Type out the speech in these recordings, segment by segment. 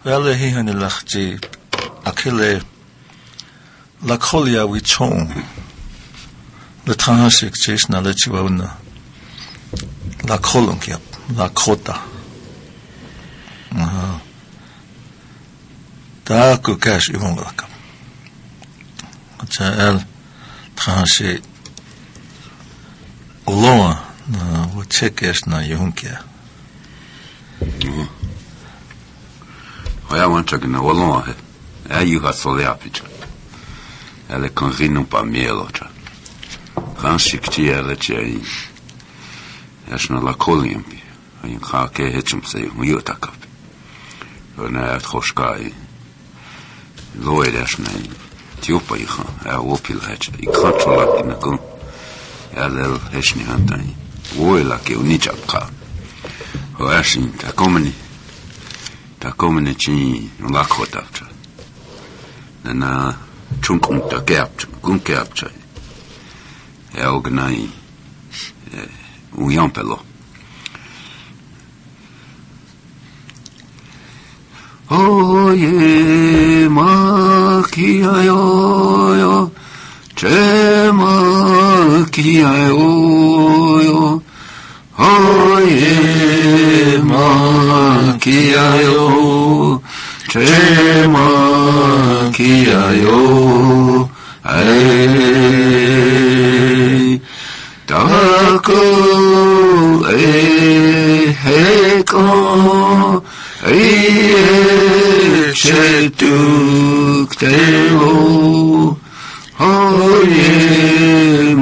Wel hi hyn y lachti akile la kolia wi chong le tranhasik chis na le chiwana la kolon kiap la kota da ku cash ivonglaka cha el tranhasik Oloa na wo chekes na yunkia. Oya wancha que no oloa he. Aí o solea picha. Ela conrino pa mielo cha. Ranshikti ela chei. Esna la kolimpi. Aí ka ke hechum se uyota kap. Ona troshkai. Loed esna. Tiopa iha. Opil hech. Ikontrola inakun. Ela hechni hantai. Woela ke unichapka. Oashin takomeni chi lakotafcha. Na chunkum ta gapcha, gunkapcha. Elgnai uyampelo. Oye makiayo chema kiayo Oye makiayo chema kiayo ay tako heko shetuk telo Oye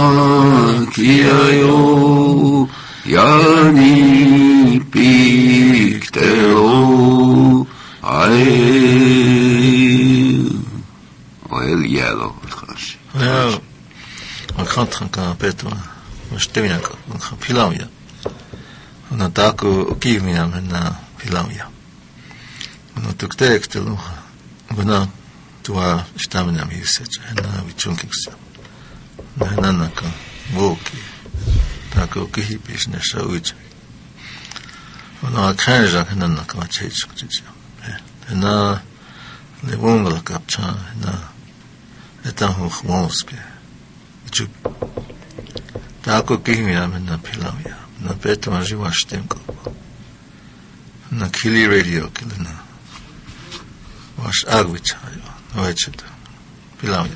makiayo Yani piktelo ay el yellow Ja, man kann tranka peto. Man stemina ko, man kann pilamia. Na tako kivmina na pilamia. Na tuktekstelo. Bana tua stamina mi secha na vichunkiksa. Na naka voki. Tako kihipis na sauch. Na kanja kana na kama chechukchicha. Na le wongla kapcha na etan khmonske. Chup. Tako kihmina na pilamia. Na peto majiwa shtemko. Na kili radio kilina. Was agwichayo. Oecheta. Pilamia.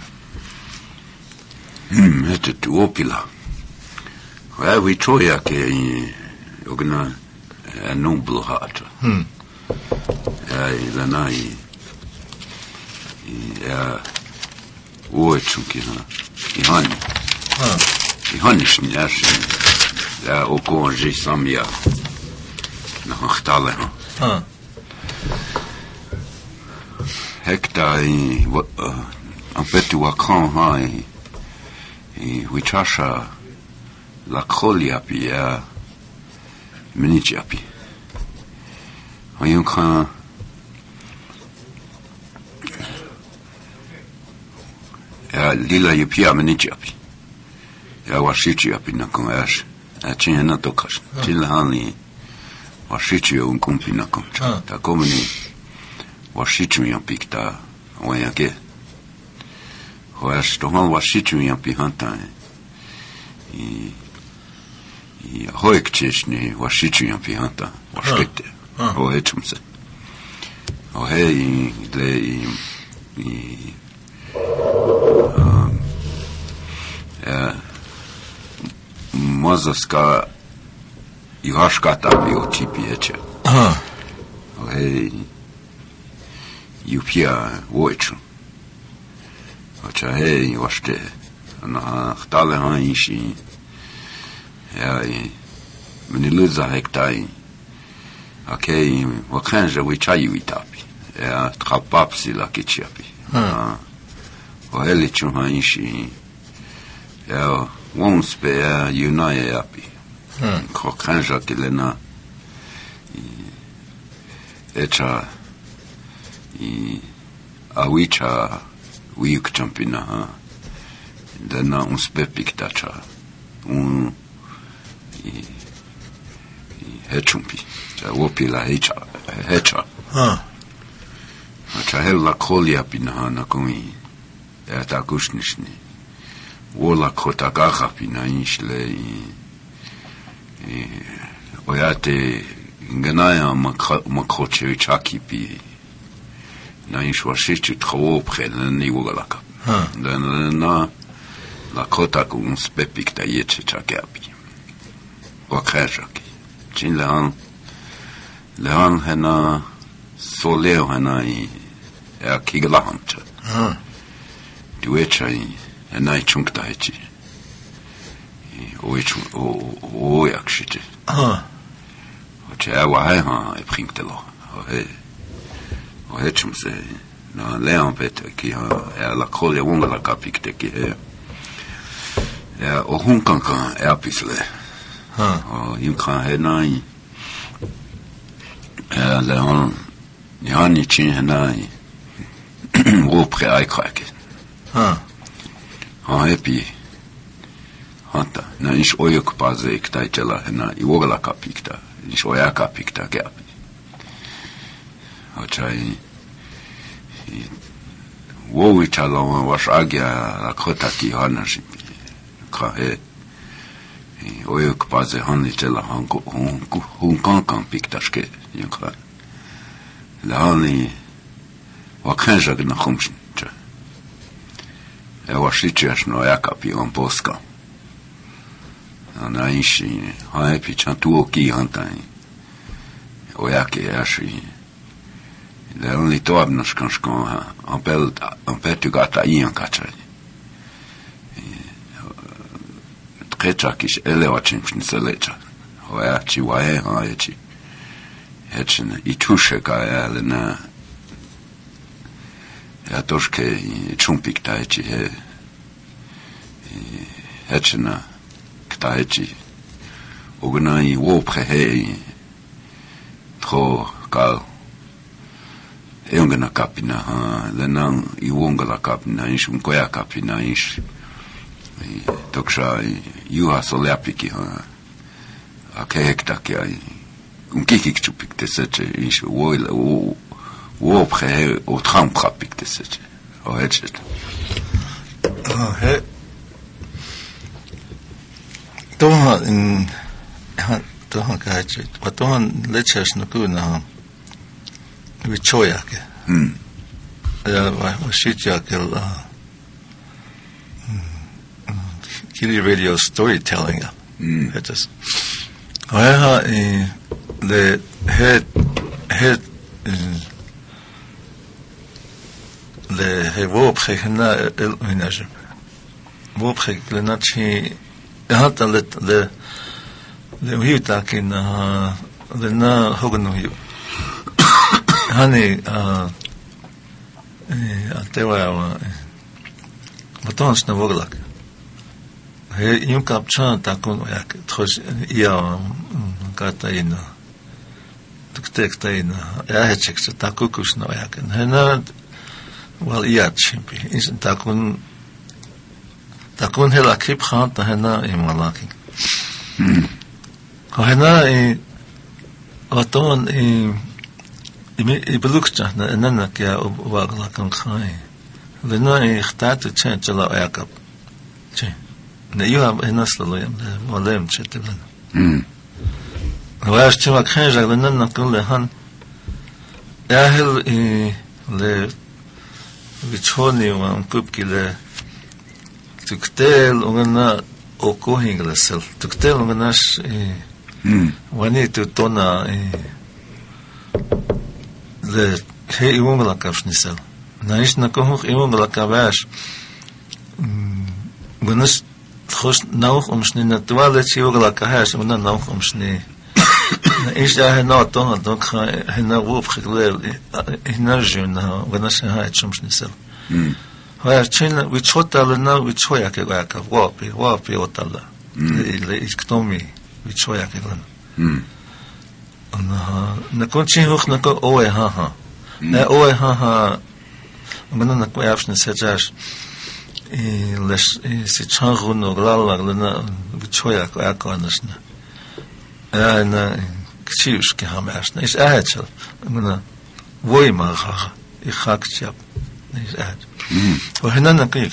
Ete tu opila. Ja, vi tror jeg kan ogna nobel hat. Ja, lana ja oetsuki na. Ihan. Ihan is ja ook onge samia. Na chtale. Hekta en fait tu wakan ha we chasha la kolia pia minichiapi ayunka lila yupia minichiapi ya washichiapi na kon ash achina na tokas tilhani washichi un kumpina kon ta komuni washichi un pikta oyake hoas tomal washichi un pihanta I hoikchishni washichu yan pihanta washkete o hechumse o hei le mozaska ihashkata bio tipi eche o hei yupia woichu o cha hei washte na chtale han ishi ja meni luza hektai okay wakanja wichayi witapi ja trapapsi la kichiapi o heli chuma ishi ja wonspe ja yunaye api wakanja kilena echa awicha wiyuk champina dana unspepiktacha hechumpi ja wopila hecha Chahel Kolia Pinahana Kumi, Atakushni, Wola Kotagaha Pina Inshle, Oyate Ganaya Makoche Chakipi, Naish Washichi Tropre, Niwalaka. Then la Kotakum Spepik Tayeche Chakapi. Wakajaki. Chin Lehan Hena Soleo Hena Kigalamcha. Duechai and I Chunktachi. Oakshit. Which I bring the law. O Hetchum say, no, Leon Peter, la Colia Wonga la Capik Teki, o Hunkanka, Erpisle. O you can't head nine. Leon, Yanni Chin and I. Wopre I crack it. Happy. Hunter, na ish oyok paze iktaitela na iwogala kapikta, ish oyaka pikta gapi. Ochai wo italo was agya la kotaki hanashi. Kahe oyok paze hanitela hun kan piktaske yukha. Lahani wakanja gna khumshin. Washichas no yakapi on poska. Anaishi, happy chantuoki hunting. Oyaki ashi. The only toabnos kanskon, on petugata ian catcher. Trechakish elewachim selecha. Oyachi wae haechi. Hetchen itusheka elena. Yatoshke chumpik taichi he. Hetchena. Taiji Ogunai Wopre Hey Tro Gal Eungana Capina, Lenang Iwongala Capina, Ishum Koya Capina, Ish Toksha, Yuha Soleapiki, Akehektakia, Kikik to pick the search, Ish Woil Wopre or Trampa pick the search, or Hedget. Toha in Toha Gajit, but Tohan Lechers Nukuna Vichoyak. Washitjakil Kili radio storytelling. It is. The head the Wopchena Elminajum. Wopchek Lenachi. Had a let the Hutak in the Na Hogan. Honey, there were Batons Navolak. You capture Takun, Tros Ia Kataina, Tuktektaina, Ahechix, Takukus Noyak, and Hena, well, Iachimpi, isn't Takun. Takun hela kip khant hena imalaking. Hena aton ibelukcha nana kya wagla kan khai. Lena ikhtat change la yakap. Che. Ne you have enaslo yam molem chetlan. Wash chwa khanja lena kan le han. Ahel le vichoni wa kupkile Tuktel ungana okohing lasel. Tuktel unganash wani to tona the he ungala kafnisel. Naish na kohuch ungala kabash. Gunas khos nauch umshni natwale chi ungala kahash una nauch umshni. Naish ya na tona donc hena wuf khilel enerjuna gunas ha chumshni sel. China, which hotel now, which Hoyaka, Wapi, Otala, the economy, which Hoyaka. Nakonchi Hooknako, Oe Haha. Oe Haha, I'm going to question Sajash. Less Sichangun or Lala, which Hoyaka, Akonasna. And Chiuski Hamasna is Ahachel. I'm going to Woyma, يخاكتشاب نيزاد وهنا نقيق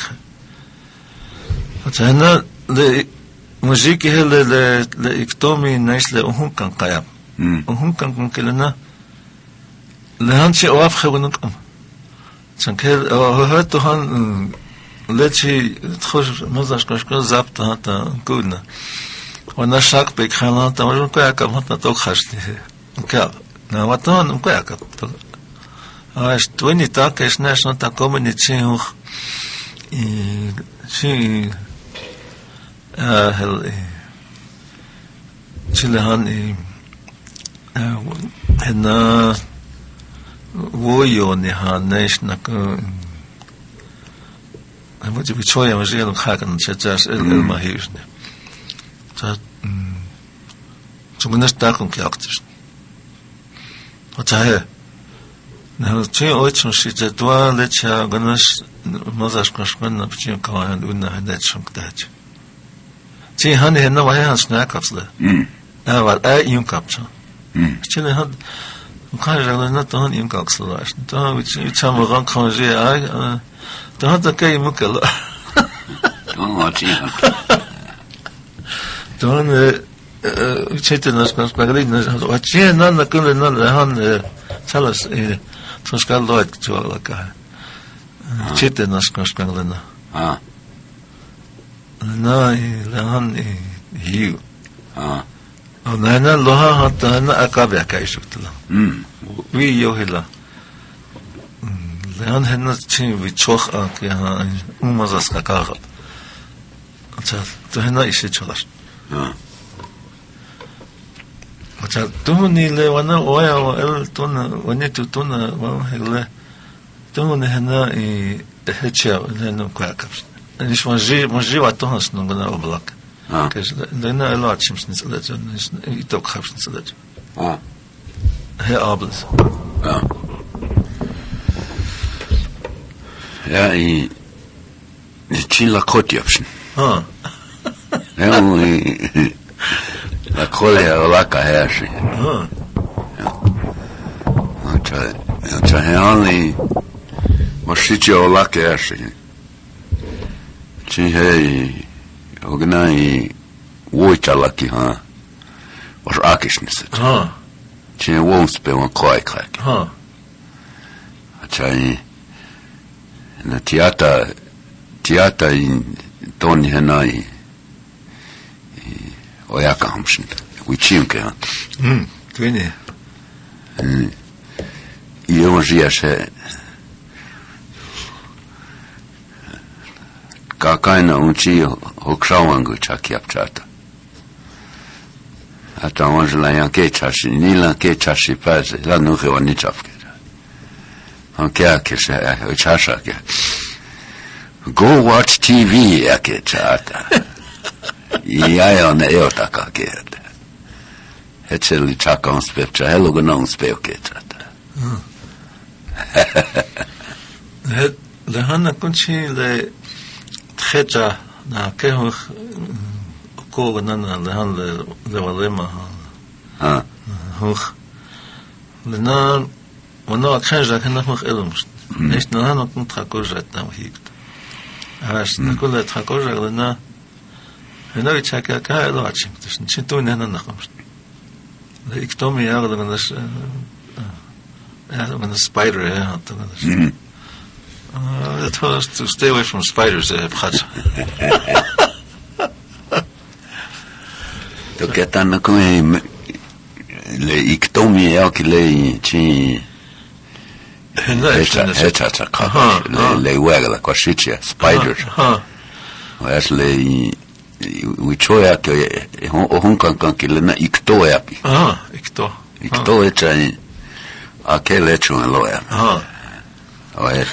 هنا لموسيقى هي لإكتومي نايس لأهم كان قيام أهم كان كلنا لهانشي أواف خونكم سنكيل هاتو هان لتشي تخش مزاج كشكل زابط هاتا كودنا وانا شاك بيك خلان تمرون كوياكم هاتا توك خشتي كاب نواتون كوياكم اش تويني تاكش ناشنا تا كومينيتي هوخ شي هل شلهان هنا ويوني هانيش نك وجه بتشويه مشي لهم خاكن شجاش الماهيشني تا شغنش تاكم كياكتش وتاه نحن تشي اوتشن شي تدوا لتشا غنش مازاش كشكن بتشي كوان ونا هدات شنكدات تشي هاني هنا وهي هانسناكابسله اول يوم كابتشا تشي هاد وكان جالنا تهان يوم كاكسلاش تهان وتشام غان كونجي اي تهان تكاي مكلا تهان تشيتنا سكاغلينا وتشينا نكلنا لهان ثلاث تشكال لويت تشوالكا تشيتنا سكاغلنا لهان هيو أنا لها حتى أنا أكابي كايشوت لا وي يوهلا لأن هنا تشين بيتشوخ كيها مزاس كاغل هنا إيش تشولاش وتا توني له وانا ويا وال تونا ونيتو تونا وهلا توني هنا هتشا لأنه كاكبس إيش مجي واتوهس نقولنا أبلاك كاش لأنه لا تشمس نسلج يتوق خبز نسلج هي أبلز يعني تشيل لاكوت يابشن يعني لاكوليا ولاكا هاشي يعني مشيتي ولاكا هاشي تشي هي وقناي ويتشالكي ها وش آكش نسيت تشي وونس بيوان كواي كراك تشي تياتا توني هناي وياكا همشن ويتشيم كيان تويني يوم جياشة كاكاينا ونشي هوكشاوانغو تشاكي أبشاتا حتى وانجلا يانكي تشاشي نيلا كي تشاشي بازي لا نوخي واني تشافكي هنكي أكيش تشاشا كي go watch TV أكي تشاتا يايا نأيوتا كاكي هتشلي تشاكا ونسبيب تشا هلو غنا ونسبيب كي تشاتا لهنا كنتشي خجا نا كهو كو نانا لهان لولما هوخ لنا ونا خجا كنا هوخ إلمش إيش نانا كنت خاكوجا تنوهيك عاش نقول خاكوجا لنا هنا يتشاكا كا إلو عشيم تشنتون هنا نخمش إكتومي ياغل منش من spider yeah I told us to stay away from spiders بخاطر تو كتانا كوي لإكتومي ياكي لي تشي هتا تاكا لي واغلا كوشيتشي spiders وياس لي ويتشويا كي هون كان كي لنا إكتو يابي إكتو يتشاني أكل يتشون لويا وياس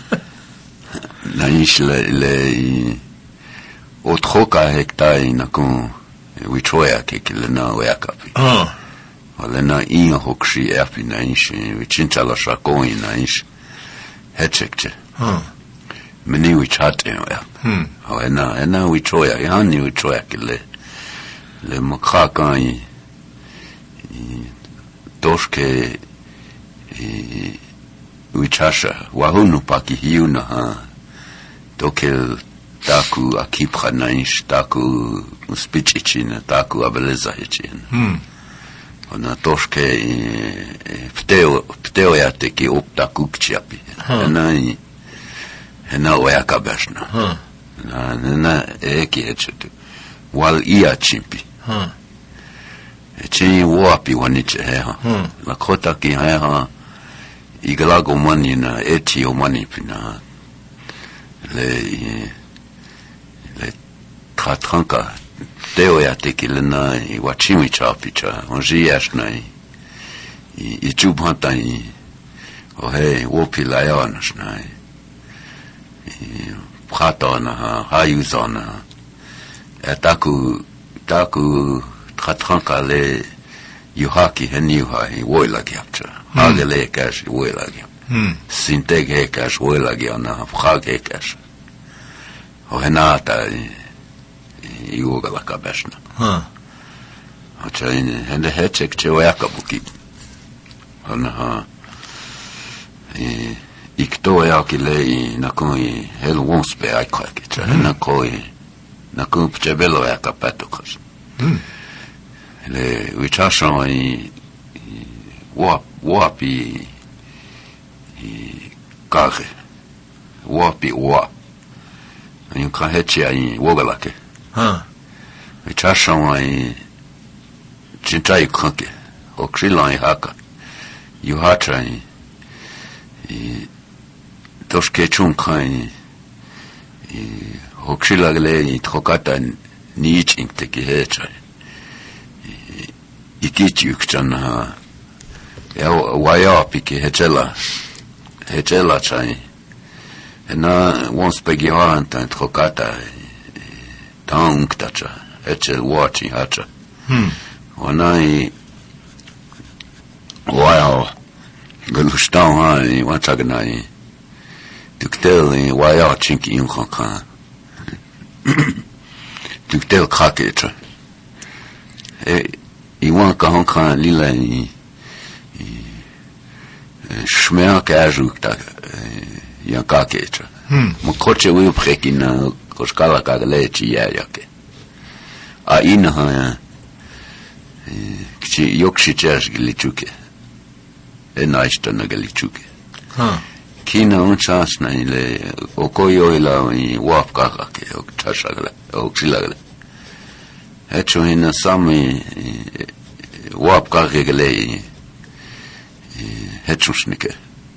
نعيش ل أتخوكا هكتاي نكون ويتشويا كي لنا وياكابي ولنا إيه هوكشي أبي نعيش ويتشنتلا شاكوي نعيش هتشكتش مني ويتشاتي ويا وأنا ويتشويا يعني ويتشويا كي لمخاكا دوشكي Wichasha, wahunu paki hiuna ha. Dokel taku akipra naish, taku spichichina, taku abeleza hechina. Ona toshke pteo yateki optaku kchiapi. Hena oyakabashna. Na eki hechetu. Wal ia chimpi. Chen wapi waniche heha. La kota ki heha. Igalago mani na eti o mani pina. Le tratranka. Teo ya teki lena i wachimi chapi cha. Onji yashna i chubhanta i. O he wopi la yawanashna i. Prata na hayuza na. Taku tratranka le yuhaki heni yuhai woilagi apcha. Hagele kash woilagi. Sinteg hekash woilagi na frag hekash. O henata yuga la kabashna. Acha hende hechek che oyakabuki. Ona ikto yaki le nakoi hel wonspe aikraki. Cha nakoi nakun pchebelo yakapatokas. Le wichashon wapi kage wapi wa in kahechi ai wogalake wichashon chintai kanke okrilai haka yuhacha toshke chunkai okrilagle trokata niich inteki hecha ikichi ukchana ya waya pike hechela chai na once pegiwa anta trokata taungtacha hechel watching hacha wanai waya galustan ha wachagnai tuktel waya chinki yunkan tuktel krakecha iwan kahonkan lila shmea kajuk yankakecha mkoche wi prekina koskala kaglechi yake a inha kchi yokshi chas gilichuke enaista na gilichuke kina unchas na ile okoyo ila wapka ke okchashagla oksilagla hecho ina sami wapka regle hechusnike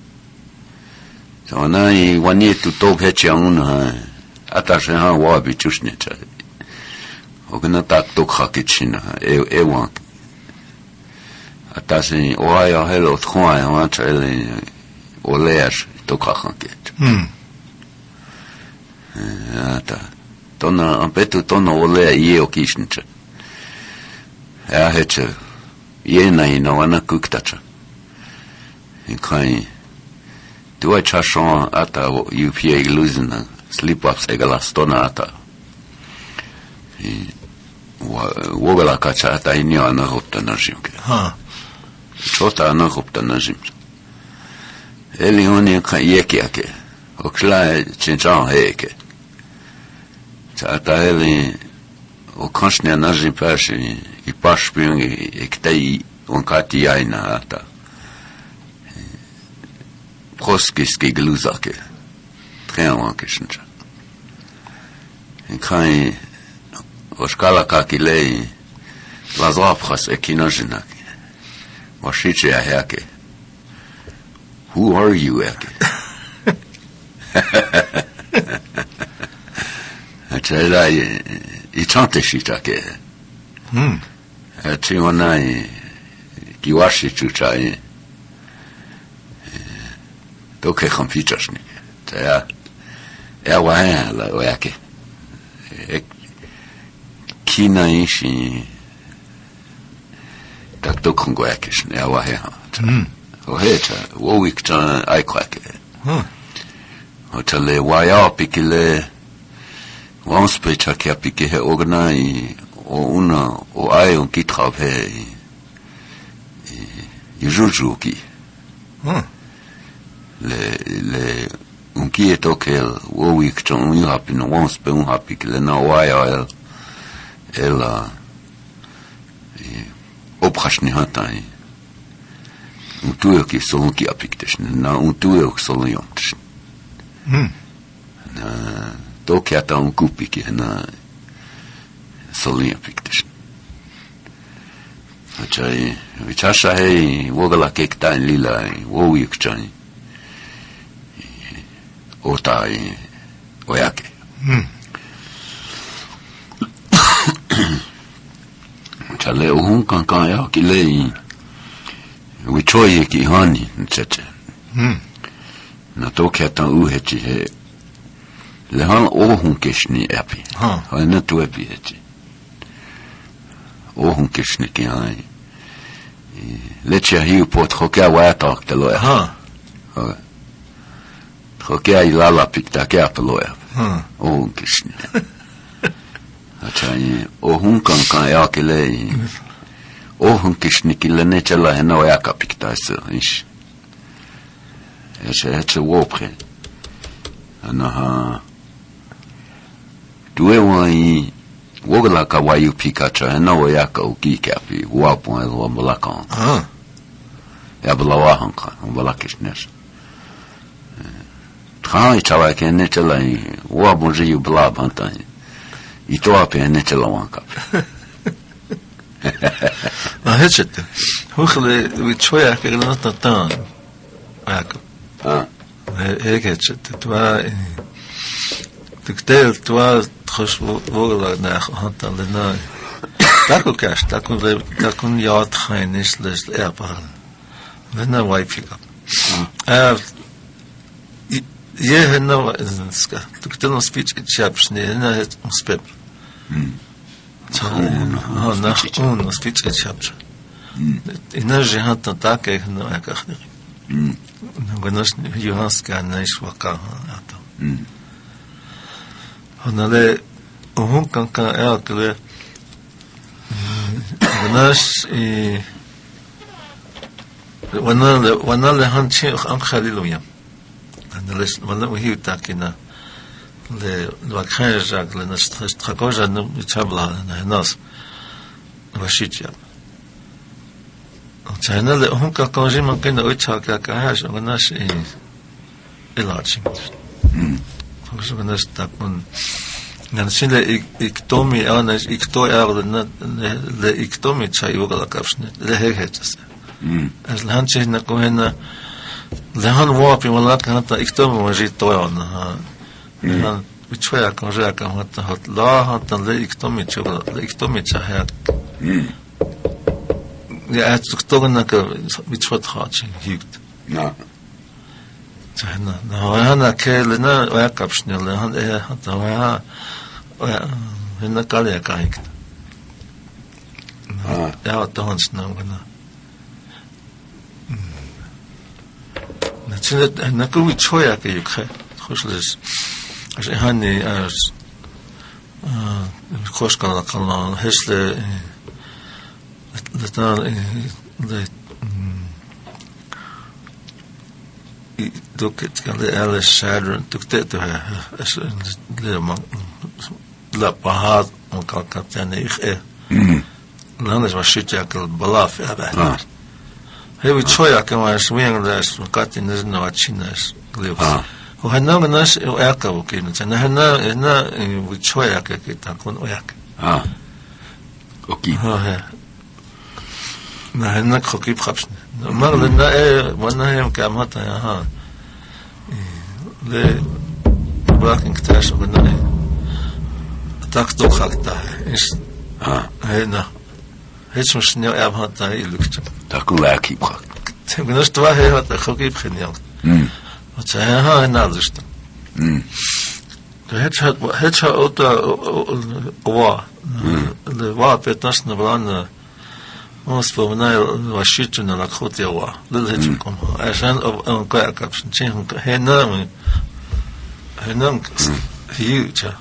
so na I wani tu tok hechanguna atashe ha wabi chusnecha ogna tak tok hakichina ewan atashe oaya helo tkhwa wa chele oleash tok haket ata tona ampetu tona olea yeo kishncha ja heche yena ina wana kuktacha kai tu achashon ata upie iluzina slip ups egalastona ata wogala kacha ata inyo ana hopta najimke chota ana hopta najim eli oni yeke yake okla chinjan heke ata eli o kanshne najim pashi I pashpung ektei onkati aina ata proskiski gluzake treanke shincha kai oskala kakile lazapras ekinojina washiche yake who are you yake achela ichante shitake Chiwanai kiwashi chuchai toke computersni ya waya la oyake kina ishi takto kongo yake ya waya ohecha wowikcha aikwake otale waya pikile wanspecha kia pike organi o una o ai un qui travaille jujuki le un quieto che o week chon un happy no once pe un happy que le na why ela opkhashni hatai un tuo que solo que apictes na un tuo que solo yontes na to que ata un cupi que na solo apictes achai vichasha hei wogala que ta in lila o week chani otai oyake chale ohun kan ya ki le we choye ki hani nchete na to keta u hechi he le han ohun keshni api ha na to api hechi ohun keshni ki hani le chahi pot khoka wa ta telo ha khoka ilala pikta ka telo ohun keshni achai ohun kan ya ki le ohun kishni ki le nechela hena wa ka pikta ish eche wopre ana ha tuwe wai wogala ka wa yu pikacha hena wa ka uki ka pi wa pon wa malakan ya balawa hanka wala kishnesh tra chawa ke nechela wa bonji yu bla bantan i to ape nechela wanka ما هيك هوخلي وتشويه كنا تطان هاك هيك توا تكتل توا تخش ولا ناخ حتى لنا تاكل كاش تاكل ياد خاينش لش ايربار لنا واي بيك اب يه هنا تكتل سبيتش تشابشني هنا سبيب он спит чапча иначе хата так их на якахни гонаш юанска наишвака ато онале он канка якле гонаш и ванале ханчи анхалилуя аналес ванале хи такина le vakhaja le nastrakoja no chabla na nos vashitia chana le honka konji man ken o chaka ka ha so nas elachi so nas takun nan sile iktomi ana ikto na le iktomi chayuga kapshne le hehetas as lanche na kohena le han wapi wala kanata iktomi wajit toyana وشوية كم جاء كم هات لا هات لا إكتومي شغل لا إكتومي شهاد يا تكتوغنا بتشوت خاتش هيكت نعم جهنا هنا كلنا وياكبشني له هن إيه هات ويا هنا كاليا كايك يا تهونس نعمنا نتشنت نكوي شوية كيك خوشلس als hani als koskala kan hesle de doket kan de alles sadren tukte to as de man la pahat on kan kapten ich dan is was shit jakel balaf aba he we choya kan was wing das katin is no achinas glivs وهنا الناس وياك وكينت أنا هنا وشوية كي تكون وياك أوكي ها هنا خكيب خبشني مر لنا إيه وانا يوم كامتا يا ها ل باكن كتاش وقلنا إيه تاكتو خالتا إيش هنا هيش مش نيو أب هتا يلوكتم تاكل لا كيب خال تقولش توا هي هتا خكيب خنيا ها نازشت هتش اوتا وا 15 نبران он вспоминал вощительно на ход его лылечком ашан он как чин хенам фьюча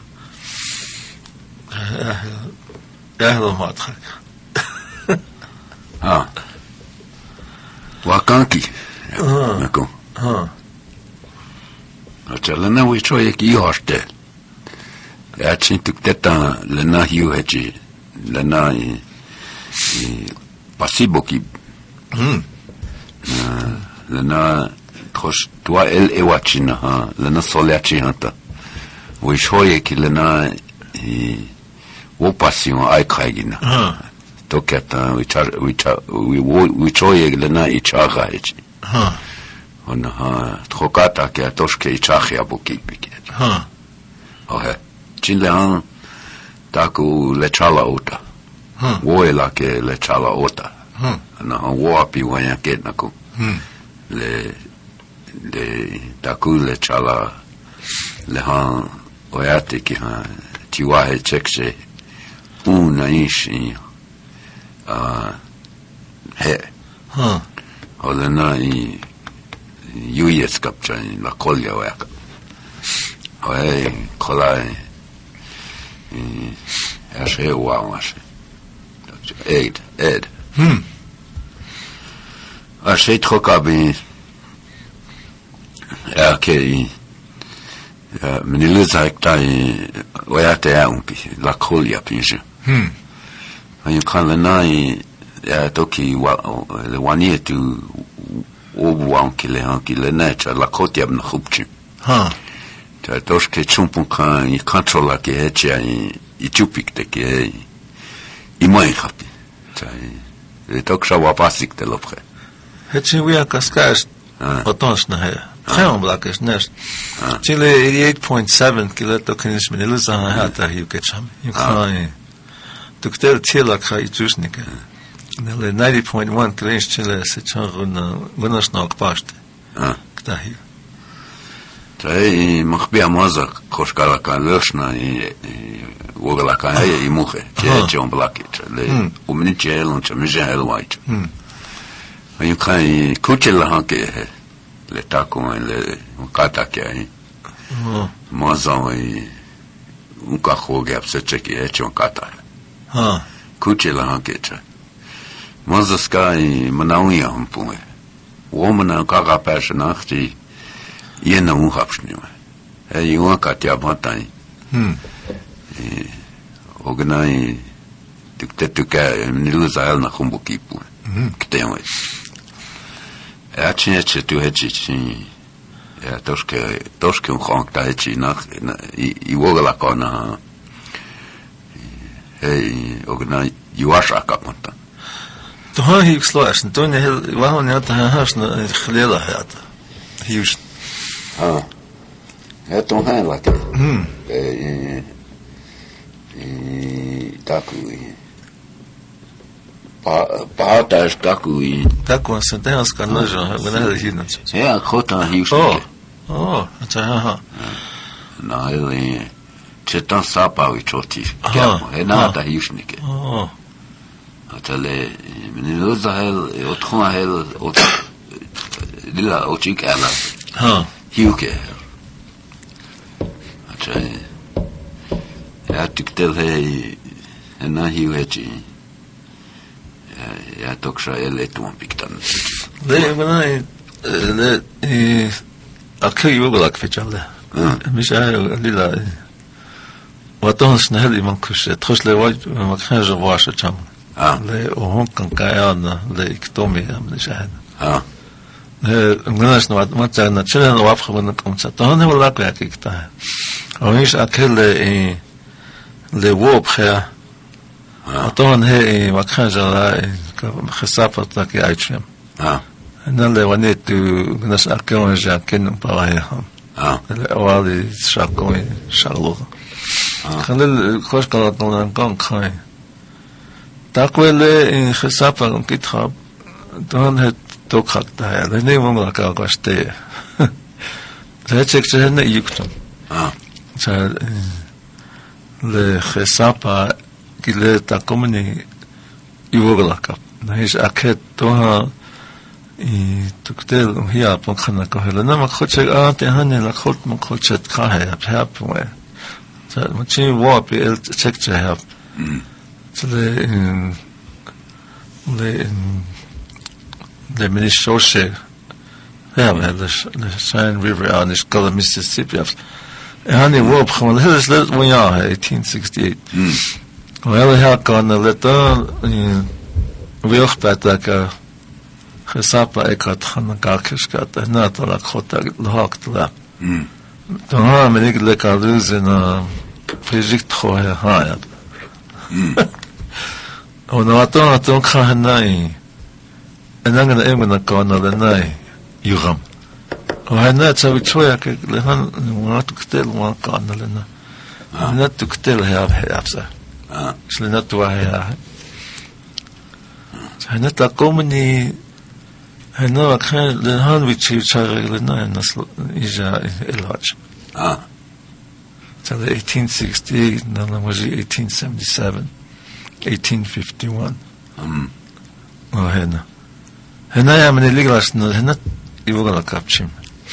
яхло матхак ваканки нако Lena we try ki hoste. Ja chintuk teta lena hiu hechi. Lena i pasibo ki. Lena trosh tua el ewachina ha. Lena soleachi hanta. We try ki lena i wo passion ai kraigina. Toketa we try lena I chaga hechi. On trocata che atoshke ichachia bukipik. Oh, Chinlean taku lechala ota. Woela ke lechala ota. Na woapi wanya ketnaku. Le taku lechala le han oyate ki ha tiwahe chekse una ishi he. Olena I Juies kapcha in la kolja weka. Oe kolai ashe wamashe. Ed. Ashe trokabi ke meniluza ektai oyate umpi la kolja pinje. You kan lenai toki le wanie tu obuan ki le nature la kotia na khupchi ta toshke chumpun kan I controla ke hecha I chupik te ke I mai khapi ta le toksha wapasik te lopre hechi wia kaskas otons na he kham blakes nes chile 88.7 kiloto kinish meniluza hata hiu ke cham you kan tuktel tila khai jusnika Nelle 90.1 klinch chile se changuna gunasnak paste. Ktahi. Tai makhbia maza koshkala kan loshna I wogala kan I muhe. Che chon blakit. Le umni chelon chamija elwait. You kan kuchela hanke le tako le kata ke. Maza I unka khoge apse che chon kata. Kuchela hanke. Mazaska I manauia humpunge. Womana kaga personachti yena unhapshnima. Yuan katia batai. Ognai diktetuka niluza elna humbukipu. Kitenwe. Achinche tu hechi toshke unkta hechi nach I wogala kana. Ognai yuasha kapanta. Toen hij gesloten, toen hij waarom niet hij haast een geleden had. Huis. Het toen hij lekker. Taku. Paata's taku. Taku is een Engels kan lezen, we hebben hier niet. Ja, goed aan huis. Het is Nou, heel. Chetan sapa we choti. Ja, hij na dat huis niet. Atale meniluza hel otkhon hel lila ochik ala hiuke atale ya tiktel he na hiuechi ya toksha ele tuan piktan le manai le akhi yogolak fechale misha lila watons na hel man kush trosle wa makhaja washa cham le ohon kan kayana le iktomi am nishan ngnas no matza na chela no afkhon kom sa to ne wala ka kikta onish akel le wop kha aton he makhaja la khasafat ki aichem ana le wanet ngnas akel ja ken paraya le wali shakoi shalo khalil khosh kalat no kan khai takwele in khasapa kom kitab don het tokhatta hai le ne mong la ka kaste zechek chene yuktum cha le khasapa kile takomni yugla ka nais akhet to ha I tuktel hiya pon khana ko hele na makhoche te hane la khot makhoche kha hai hab we cha machi wo pe el check che hab so le ministoshe Ja, maar de Cheyenne River aan de School of Mississippi. En hij wop gewoon, dat is let one jaar, 1868. Wel, hij kan let dan, weog bij dat gesappa ik had gaan kakiskat, en na dat ik goed gehakt la. Dan hebben ik lekker dus in project gooien haat. En dan gaan hij en dan gaan we kan naar nee Yuram. En net zo iets hoe ik lehan wat ik tel wat kan lena. Net ik tel heb ze. Is net wat hij. Zijn net dat komen die en nou kan lehan wie je zeggen lena en dat is elach. So 1868 dan was 1877 1851. Hena. Hena ja men liglas hena ivoga kapchim.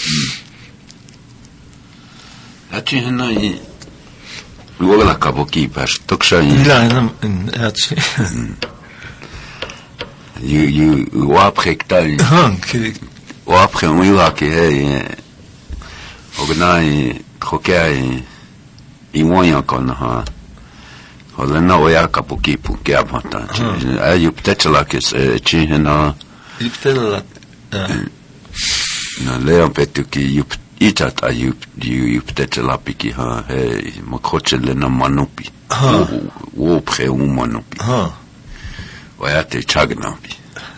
Hachi hena ivoga kaboki pas toksha Ila hena hachi. You waprektal. Okay. Wapre wiwa ke ognai khokai iwonya kon ha. Olena oya kaboki pu ke abata. Ayu ptetla ke chi hena Iptela na leo petu ki itat ayup ptetla piki ha he makhochele na manupi. Wo pre manupi. Oya te chagnapi.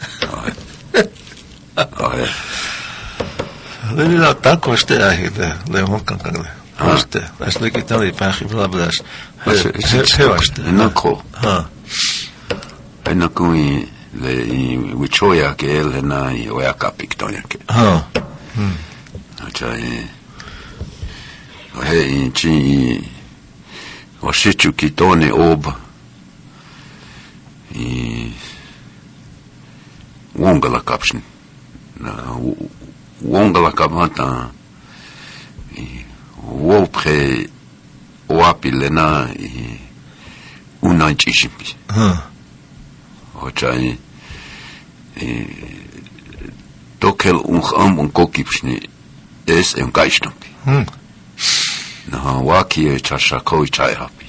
Lena ta koste ahide le honkan kangle. Koste. As le kitali pachi blablas. He nako. Enako le wichoya ke el na oya kapiktoya ke. Acha he chi washichu kitone oba. Wongala kapshin. Wongala kapata. Wo pre wapi lena unanchishimpi. Ocha tokel un kokipshni es en gaishtampi. Na waki chashako chai hapi.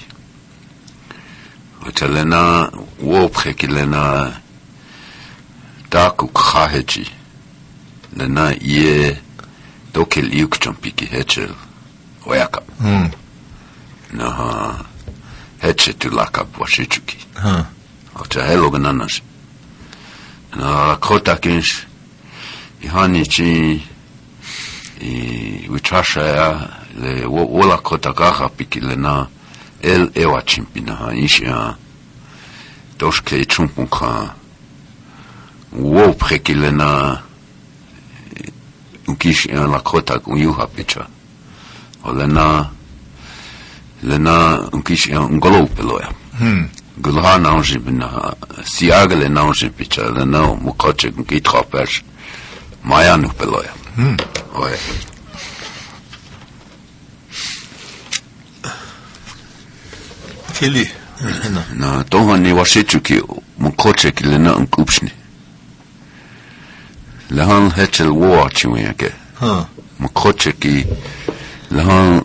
Ocha lena wo pre kilena taku khahechi. Lena ye tokel yukchampi ki hechel oyaka. Na heche tu lakap washichuki. Ocha helo gananas. Na kota kinsh ihani chi wichasha ya le wola kota kaha pikile na el ewa chimpina ha ishia toshke chumpunka wo prekile na ukish la kota kuyuha picha olena lena ukish ngolo peloya Gulha naunji bina siagale naunji picha le no mukoche ki trapesh mayanu peloya. Oye. Kili. Na toha ni washichu ki mukoche ki le na unkupshni. Lehan hechel wo chiwe ke. Mukoche ki lehan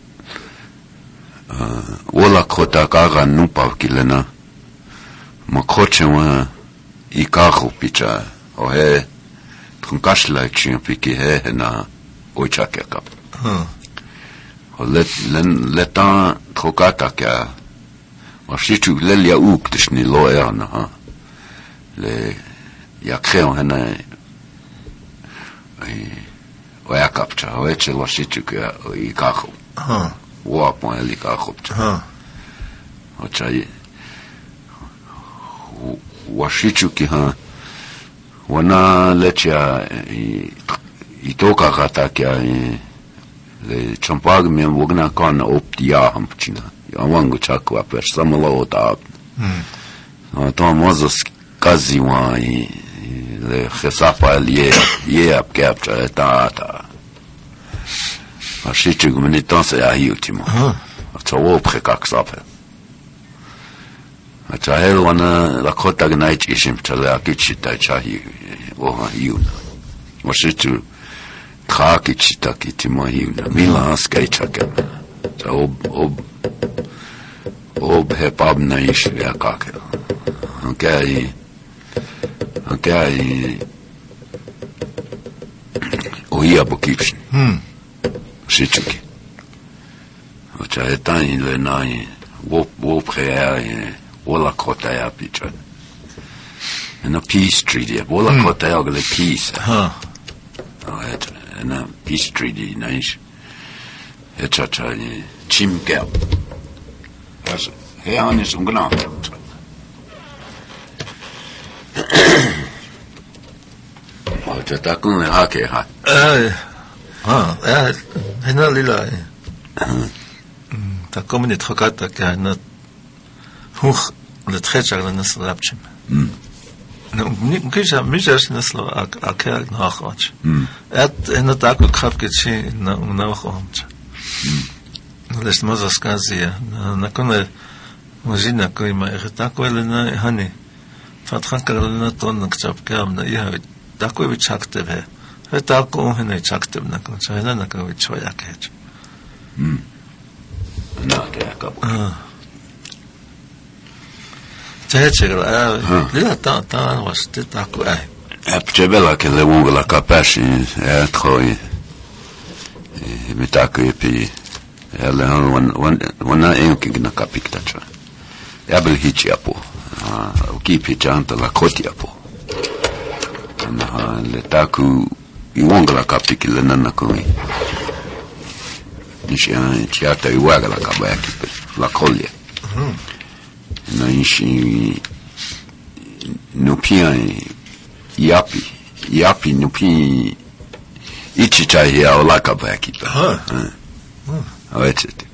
wola kota kaga nupa kilena makoche wa ikahu picha o he trunkashla chimpi he na oichake kap o letan trokata ka washichu lelia uktishni loya na ha le yakreo hena o yakapcha o eche washichu ka ikahu Wapon elika khopcha. Ocha washichu ki ha wana lecha itoka kata kya le champag me wogna kan optia hampchina. Yawangu chakwa per samalo ta. To mozos kazi wa le khasafa ye ap capture ta. Washichu gumenitanse ya hiutimo. Acha wo prekaksape. Acha hel wana la kota gnait ishim chala akichi ta chahi wo hiuna. Washichu Kaakitsitaki timahivna. Milan skejtsaken. Ob he pabna ishiga kakel. Han käy ohiapo kipsin. Sitsuki. Ocha etain le nai wop heai ola kota ya picha. En peace treaty. Ola kota ya le peace. En peace treaty nais. Echa chimkel. As he anis ungnaat. Ocha takun le hake ha. Hena lila. Takome ni trokata ka na hoch le trechar na slapchim. Mkisha misjas na slo akel nachwatch. En tak krap gechi na nachwatch. Les mazas kazia na kone muzina koima tako elena hani fatran karlena ton kchap kam na ya tako vichakte ve. Tako hene chakte na ko chana na ko vichoya kech. Lila ta was te tako ai. Apchebela che le ungla capaci troi mitako epi ele wana enking na kapiktacha. Abel hichi apo. Ukipi chanta la koti apo. Na le taku iwongla kapiki le nana koi. Tiata iwaga la kabaki la collia. Na ishi nupia yapi nupi ichicha ya la kabaki. Awetete.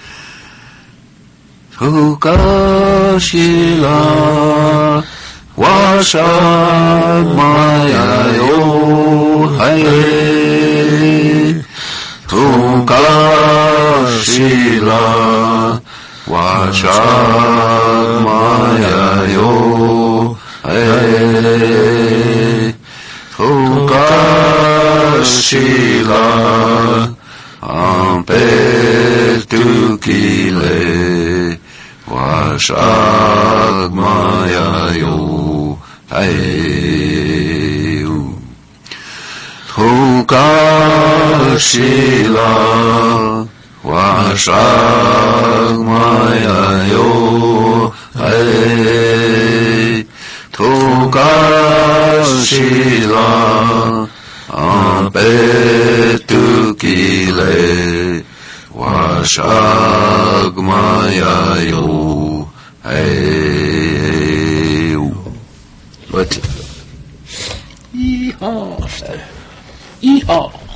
Fukashila washa maya yo hai Fukashila washa maya yo hai Fukashila Ampetukile Washag Maya Yo Ayu Tukashila Washag Maya Yo Ayu Tukashila Ampetukile Washag Maya Yo Hey What? Yeehaw.